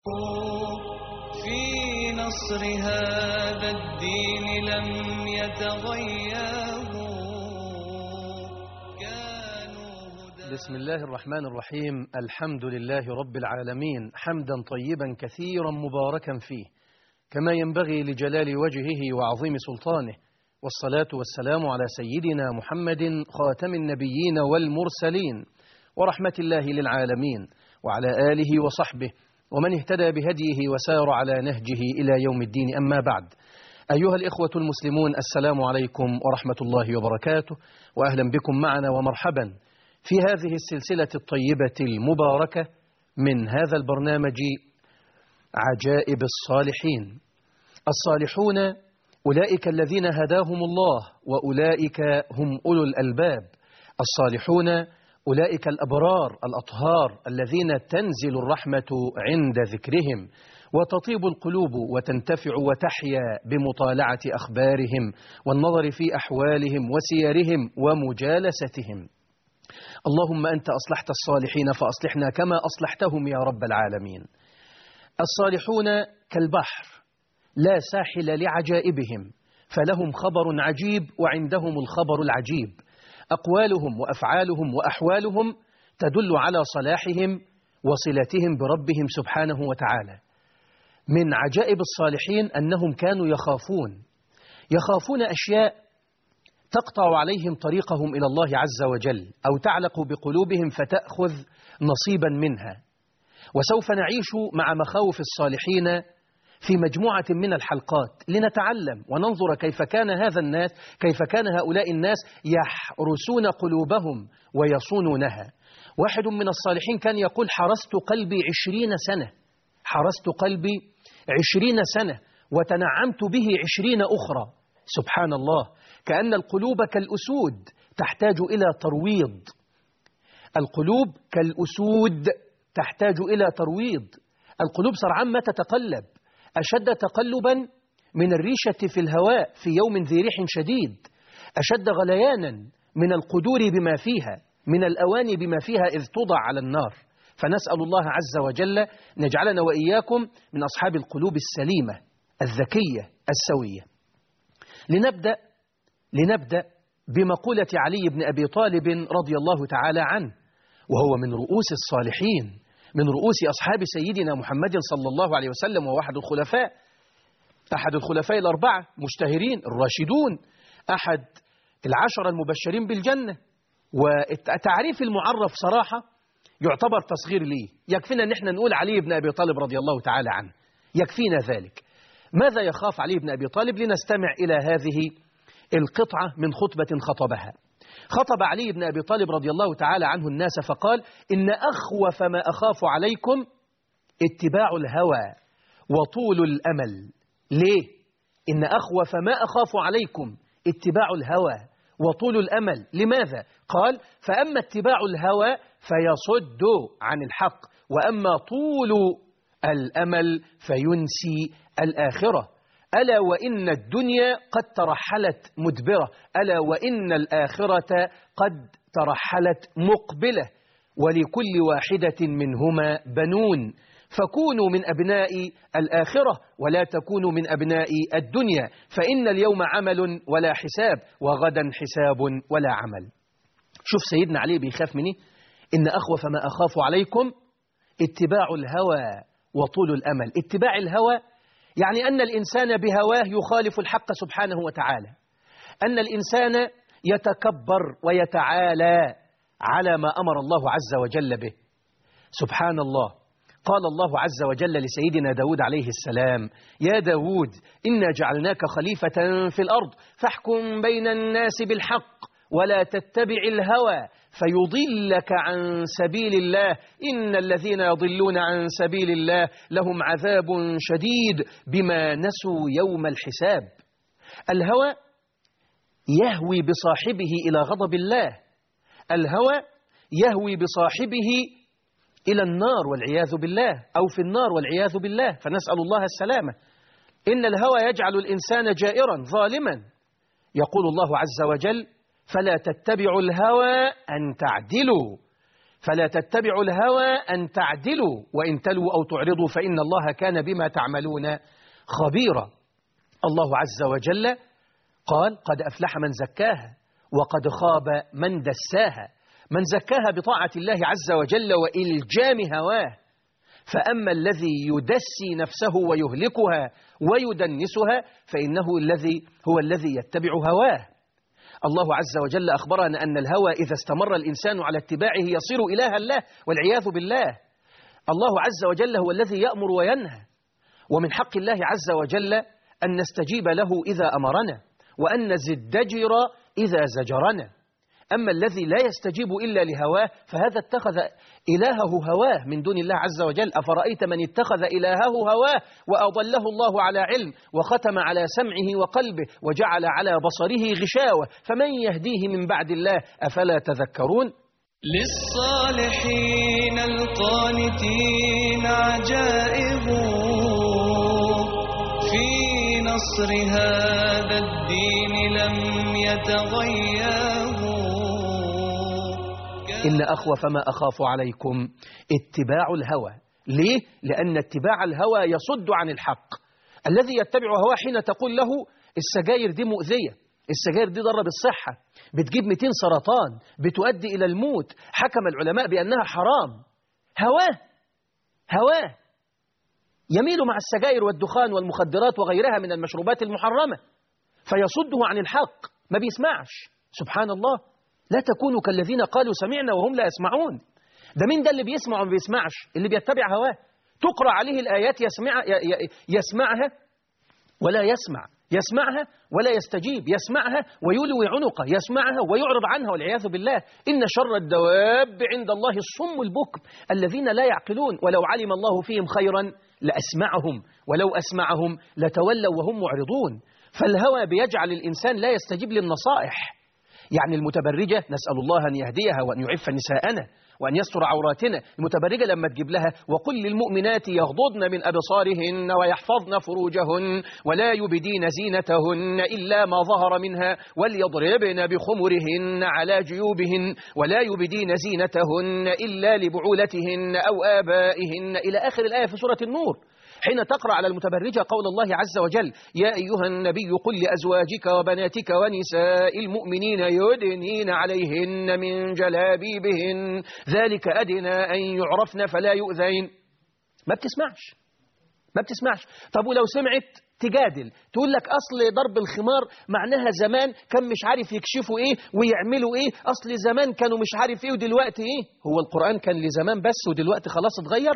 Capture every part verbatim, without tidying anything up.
في نصر هذا الدين لم يتغيروا. بسم الله الرحمن الرحيم. الحمد لله رب العالمين، حمدا طيبا كثيرا مباركا فيه كما ينبغي لجلال وجهه وعظيم سلطانه، والصلاة والسلام على سيدنا محمد خاتم النبيين والمرسلين ورحمة الله للعالمين، وعلى آله وصحبه ومن اهتدى بهديه وسار على نهجه إلى يوم الدين. أما بعد، أيها الإخوة المسلمون، السلام عليكم ورحمة الله وبركاته، وأهلا بكم معنا ومرحبا في هذه السلسلة الطيبة المباركة من هذا البرنامج عجائب الصالحين. الصالحون أولئك الذين هداهم الله، وأولئك هم أولو الألباب. الصالحون أولئك الأبرار الأطهار الذين تنزل الرحمة عند ذكرهم، وتطيب القلوب وتنتفع وتحيا بمطالعة أخبارهم والنظر في أحوالهم وسيرهم ومجالستهم. اللهم أنت أصلحت الصالحين فأصلحنا كما أصلحتهم يا رب العالمين. الصالحون كالبحر لا ساحل لعجائبهم، فلهم خبر عجيب وعندهم الخبر العجيب. أقوالهم وأفعالهم وأحوالهم تدل على صلاحهم وصلتهم بربهم سبحانه وتعالى. من عجائب الصالحين أنهم كانوا يخافون يخافون أشياء تقطع عليهم طريقهم إلى الله عز وجل، أو تعلق بقلوبهم فتأخذ نصيبا منها. وسوف نعيش مع مخاوف الصالحين في مجموعة من الحلقات لنتعلم وننظر كيف كان هذا الناس كيف كان هؤلاء الناس يحرسون قلوبهم ويصونونها. واحد من الصالحين كان يقول: حرست قلبي عشرين سنة حرست قلبي عشرين سنة وتنعمت به عشرين أخرى. سبحان الله، كأن القلوب كالأسود تحتاج إلى ترويض. القلوب كالأسود تحتاج إلى ترويض. القلوب سرعان ما تتقلب، أشد تقلبا من الريشة في الهواء في يوم ذي ريح شديد، أشد غليانا من القدور بما فيها، من الأواني بما فيها إذ توضع على النار. فنسأل الله عز وجل نجعلنا وإياكم من أصحاب القلوب السليمة الذكية السوية. لنبدأ لنبدأ بمقولة علي بن أبي طالب رضي الله تعالى عنه، وهو من رؤوس الصالحين، من رؤوس أصحاب سيدنا محمد صلى الله عليه وسلم، وواحد الخلفاء أحد الخلفاء الأربعة مشتهرين الراشدون، أحد العشرة المبشرين بالجنة. والتعريف المعرف صراحة يعتبر تصغير ليه، يكفينا أن احنا نقول علي بن أبي طالب رضي الله تعالى عنه، يكفينا ذلك. ماذا يخاف علي بن أبي طالب؟ لنستمع إلى هذه القطعة من خطبة خطبها. خطب علي بن أبي طالب رضي الله تعالى عنه الناس فقال: إن أخوف ما أخاف عليكم اتباع الهوى وطول الأمل. ليه؟ إن أخوف ما أخاف عليكم اتباع الهوى وطول الأمل. لماذا؟ قال: فأما اتباع الهوى فيصد عن الحق، وأما طول الأمل فينسي الآخرة. ألا وإن الدنيا قد ترحلت مدبرة، ألا وإن الآخرة قد ترحلت مقبلة، ولكل واحدة منهما بنون، فكونوا من أبناء الآخرة ولا تكونوا من أبناء الدنيا، فإن اليوم عمل ولا حساب، وغدا حساب ولا عمل. شوف سيدنا علي بيخاف مني، إن أخوف ما أخاف عليكم اتباع الهوى وطول الأمل. اتباع الهوى يعني أن الإنسان بهواه يخالف الحق سبحانه وتعالى، أن الإنسان يتكبر ويتعالى على ما أمر الله عز وجل به. سبحان الله، قال الله عز وجل لسيدنا داود عليه السلام: يا داود إنا جعلناك خليفة في الأرض فاحكم بين الناس بالحق ولا تتبع الهوى فيضلك عن سبيل الله إن الذين يضلون عن سبيل الله لهم عذاب شديد بما نسوا يوم الحساب. الهوى يهوي بصاحبه إلى غضب الله، الهوى يهوي بصاحبه إلى النار والعياذ بالله، أو في النار والعياذ بالله، فنسأل الله السلامة. إن الهوى يجعل الإنسان جائرا ظالما. يقول الله عز وجل: فلا تتبعوا الهوى أن تعدلوا فلا تتبعوا الهوى أن تعدلوا وإن تلوا أو تعرضوا فإن الله كان بما تعملون خبيرا. الله عز وجل قال قد أفلح من زكاها وقد خاب من دساها. من زكاها بطاعة الله عز وجل وإلجام هواه، فأما الذي يدسي نفسه ويهلكها ويدنسها فإنه الذي هو الذي يتبع هواه. الله عز وجل أخبرنا أن الهوى إذا استمر الإنسان على اتباعه يصير إلها له والعياذ بالله. الله عز وجل هو الذي يأمر وينهى، ومن حق الله عز وجل أن نستجيب له إذا أمرنا وأن نزدجر إذا زجرنا. أما الذي لا يستجيب إلا لهواه فهذا اتخذ إلهه هواه من دون الله عز وجل. أفرأيت من اتخذ إلهه هواه وأضله الله على علم وختم على سمعه وقلبه وجعل على بصره غشاوة فمن يهديه من بعد الله أفلا تذكرون. للصالحين القانتين عجائب في نصر هذا الدين لم يتغيروا. إن أخوف ما أخاف عليكم اتباع الهوى. ليه؟ لأن اتباع الهوى يصد عن الحق. الذي يتبع هواه حين تقول له السجاير دي مؤذية، السجاير دي ضرر بالصحة، بتجيب مئتين سرطان، بتؤدي إلى الموت، حكم العلماء بأنها حرام. هواه هواه يميل مع السجاير والدخان والمخدرات وغيرها من المشروبات المحرمة فيصده عن الحق، ما بيسمعش. سبحان الله، لا تكونوا كالذين قالوا سمعنا وهم لا يسمعون. ده مين ده اللي بيسمع وما بيسمعش؟ اللي بيتبع هواه. تقرأ عليه الآيات يسمع يسمعها ولا يسمع، يسمعها ولا يستجيب، يسمعها ويلوي عنقه، يسمعها ويعرض عنها والعياذ بالله. إن شر الدواب عند الله الصم البكم الذين لا يعقلون. ولو علم الله فيهم خيرا لأسمعهم ولو أسمعهم لتولوا وهم معرضون. فالهوى بيجعل الإنسان لا يستجيب للنصائح. يعني المتبرجة نسأل الله أن يهديها وأن يعف نساءنا وأن يستر عوراتنا. المتبرجة لما تجيب لها وقل للمؤمنات يغضضن من أبصارهن ويحفظن فروجهن ولا يبدين زينتهن إلا ما ظهر منها وليضربن بخمرهن على جيوبهن ولا يبدين زينتهن إلا لبعولتهن أو آبائهن إلى آخر الآية في سورة النور. حين تقرأ على المتبرجة قول الله عز وجل يا أيها النبي قل لأزواجك وبناتك ونساء المؤمنين يدنين عليهن من جلابيبهن ذلك أدنى أن يعرفن فلا يؤذين. ما بتسمعش ما بتسمعش. طب ولو سمعت تجادل، تقول لك أصل ضرب الخمار معناها زمان كان مش عارف يكشفوا إيه ويعملوا إيه، أصل زمان كانوا مش عارف إيه ودلوقتي إيه. هو القرآن كان لزمان بس ودلوقتي خلاص اتغير؟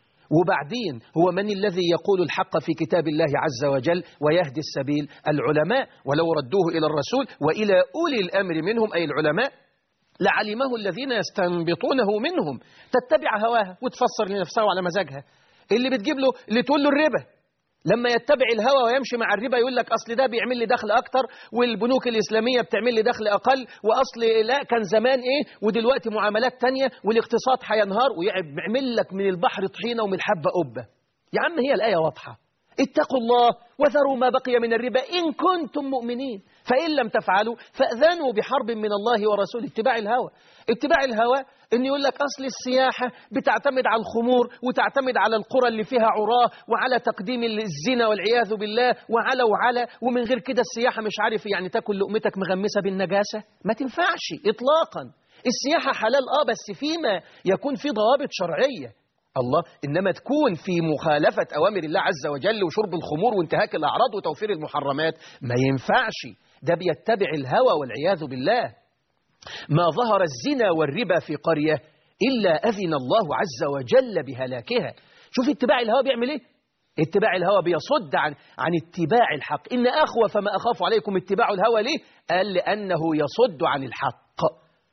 وبعدين هو من الذي يقول الحق في كتاب الله عز وجل ويهدي السبيل؟ العلماء. ولو ردوه إلى الرسول وإلى أولي الأمر منهم أي العلماء لعلمه الذين يستنبطونه منهم. تتبع هواها وتفسر لنفسها على مزاجها. اللي بتجيب له اللي تقول له الربا لما يتبع الهوى ويمشي مع الربا يقول لك أصل ده بيعمل لي دخل أكتر والبنوك الإسلامية بتعمل لي دخل أقل وأصل لا كان زمان إيه ودلوقتي معاملات تانية والاقتصاد هينهار ويعمل لك من البحر طحينة ومن الحبة قبة. يا عم هي الآية واضحة، اتقوا الله وذروا ما بقي من الربا إن كنتم مؤمنين فإن لم تفعلوا فأذنوا بحرب من الله ورسوله. اتباع الهوى اتباع الهوى إن يقول لك أصل السياحة بتعتمد على الخمور وتعتمد على القرى اللي فيها عراه وعلى تقديم الزنا والعياذ بالله وعلى وعلى ومن غير كده السياحة مش عارف يعني تاكل لقمتك مغمسة بالنجاسة. ما تنفعش إطلاقا. السياحة حلال آه بس فيما يكون في ضوابط شرعية. الله إنما تكون في مخالفة أوامر الله عز وجل وشرب الخمور وانتهاك الأعراض وتوفير المحرمات ما ينفعش. ده بيتبع الهوى والعياذ بالله. ما ظهر الزنا والربا في قرية إلا أذن الله عز وجل بهلاكها. شوف اتباع الهوى بيعمل إيه؟ اتباع الهوى بيصد عن عن اتباع الحق. إن أخوف ما أخاف عليكم اتباع الهوى. ليه؟ قال لأنه يصد عن الحق.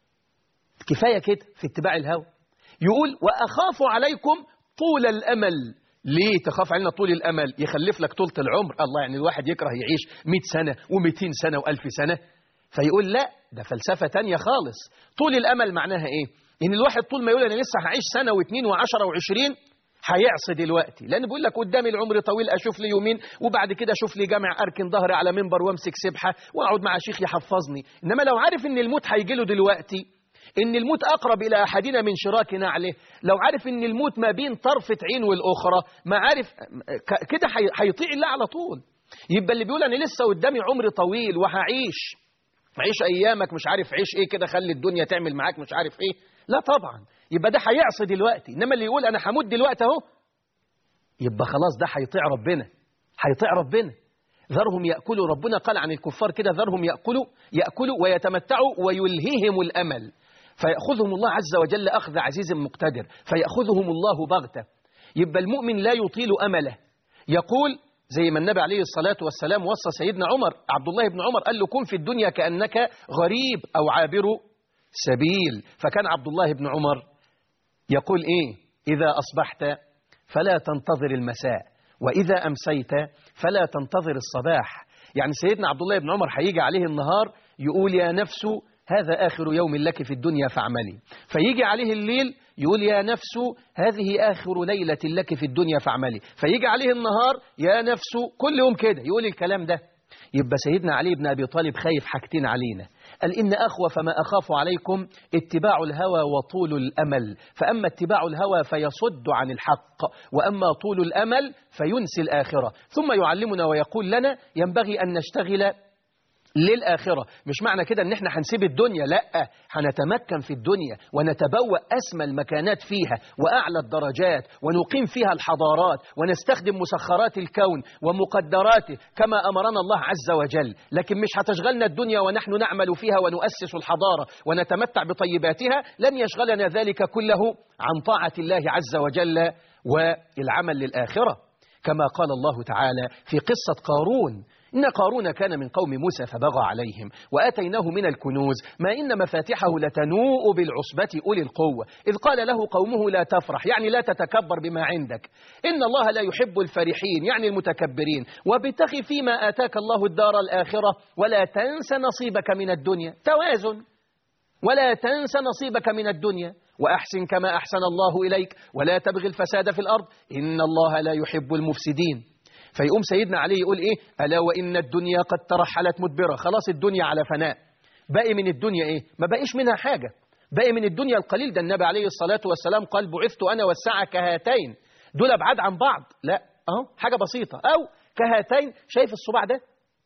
كفاية كده في اتباع الهوى. يقول وأخاف عليكم طول الأمل. ليه تخاف علينا طول الأمل؟ يخلف لك طولة العمر. الله يعني الواحد يكره يعيش مئة سنة ومئتين سنة وألف سنة. فيقول لا ده فلسفة تانية خالص. طول الأمل معناها إيه؟ إن الواحد طول ما يقول أنا لسه هعيش سنة واثنين وعشرة وعشرين هيعصي دلوقتي، لأن بيقول لك قدامي العمر طويل أشوف لي يومين وبعد كده أشوف لي جامع أركن ظهري على منبر وامسك سبحة وأقعد مع شيخ يحفظني. إنما لو عارف إن الموت هيجي له دلوقتي إن الموت أقرب إلى أحدنا من شراك نعله، لو عارف إن الموت ما بين طرفة عين والأخرى، ما عارف كده هيطيع الله على طول. يبقى اللي بيقول أنا لسه قدامي عمر طويل وهعيش، عيش أيامك مش عارف عيش إيه كده، خلي الدنيا تعمل معاك مش عارف إيه، لا طبعا، يبقى ده هيعصي دلوقتي. إنما اللي يقول أنا هموت دلوقتي أهو، يبقى خلاص ده هيطيع ربنا، هيطيع ربنا. ذرهم يأكلوا، ربنا قال عن الكفار كده ذرهم يأكلوا يأكلوا ويتمتعوا ويلهيهم الأمل فيأخذهم الله عز وجل أخذ عزيز مقتدر، فيأخذهم الله بغتة. يبقى المؤمن لا يطيل أمله، يقول زي ما النبي عليه الصلاة والسلام وصى سيدنا عمر، عبد الله بن عمر قال له كن في الدنيا كأنك غريب أو عابر سبيل. فكان عبد الله بن عمر يقول إيه؟ إذا أصبحت فلا تنتظر المساء، وإذا أمسيت فلا تنتظر الصباح. يعني سيدنا عبد الله بن عمر هيجي عليه النهار يقول يا نفس هذا آخر يوم لك في الدنيا فاعملي، فيجي عليه الليل يقول يا نفس هذه آخر ليلة لك في الدنيا فاعملي، فيجي عليه النهار يا نفس، كل يوم كده يقول الكلام ده. يبقى سيدنا علي بن أبي طالب خايف حاجتين علينا، قال إن أخوف ما أخاف عليكم اتباع الهوى وطول الأمل، فأما اتباع الهوى فيصد عن الحق، وأما طول الأمل فينسي الآخرة. ثم يعلمنا ويقول لنا ينبغي أن نشتغل للآخرة. مش معنى كده ان احنا هنسيب الدنيا، لا، هنتمكن في الدنيا ونتبوأ أسمى المكانات فيها وأعلى الدرجات، ونقيم فيها الحضارات، ونستخدم مسخرات الكون ومقدراته كما أمرنا الله عز وجل. لكن مش هتشغلنا الدنيا ونحن نعمل فيها ونؤسس الحضارة ونتمتع بطيباتها، لن يشغلنا ذلك كله عن طاعة الله عز وجل والعمل للآخرة. كما قال الله تعالى في قصة قارون، إن قارون كان من قوم موسى فبغى عليهم وآتيناه من الكنوز ما إن مفاتحه لتنوء بالعصبة أولي القوة إذ قال له قومه لا تفرح، يعني لا تتكبر بما عندك، إن الله لا يحب الفرحين يعني المتكبرين، وابتغ فيما آتاك الله الدار الآخرة ولا تنس نصيبك من الدنيا، توازن، ولا تنس نصيبك من الدنيا وأحسن كما أحسن الله إليك ولا تبغي الفساد في الأرض إن الله لا يحب المفسدين. فيقوم سيدنا علي يقول إيه؟ ألا وإن الدنيا قد ترحلت مدبرة، خلاص الدنيا على فناء، باقي من الدنيا إيه؟ ما باقيش منها حاجة، باقي من الدنيا القليل. ده النبي عليه الصلاة والسلام قال بعثت أنا والساعة كهاتين، دول أبعاد عن بعض، لا أهو حاجة بسيطة، أو كهاتين، شايف الصباع ده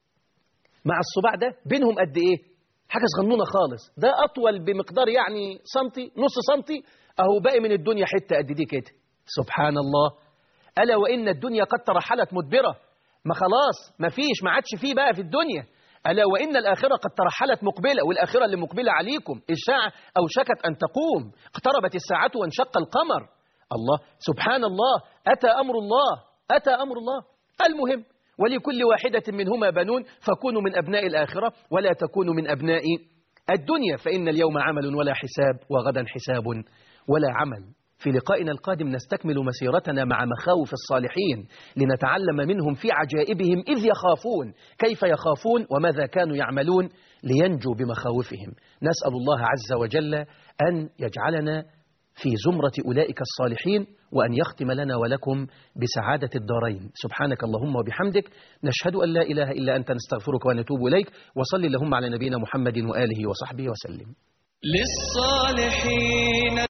مع الصباع ده بينهم قد إيه؟ حاجة صغنونة خالص، ده أطول بمقدار يعني سنتي، نص سنتي، أهو باقي من الدنيا حتة قد دي كده. سبحان الله. ألا وإن الدنيا قد ترحلت مدبرة، ما خلاص ما فيش، ما عادش فيه بقى في الدنيا. ألا وإن الآخرة قد ترحلت مقبلة، والآخرة اللي مقبلة عليكم، الساعة أوشكت أن تقوم، اقتربت الساعة وانشق القمر. الله سبحان الله، أتى أمر الله، أتى أمر الله. المهم ولكل واحدة منهما بنون فكونوا من أبناء الآخرة ولا تكونوا من أبناء الدنيا، فإن اليوم عمل ولا حساب وغدا حساب ولا عمل. في لقائنا القادم نستكمل مسيرتنا مع مخاوف الصالحين لنتعلم منهم في عجائبهم إذ يخافون، كيف يخافون وماذا كانوا يعملون لينجوا بمخاوفهم. نسأل الله عز وجل أن يجعلنا في زمرة أولئك الصالحين، وأن يختم لنا ولكم بسعادة الدارين. سبحانك اللهم وبحمدك، نشهد أن لا إله إلا أنت، نستغفرك ونتوب إليك، وصل اللهم على نبينا محمد وآله وصحبه وسلم. للصالحين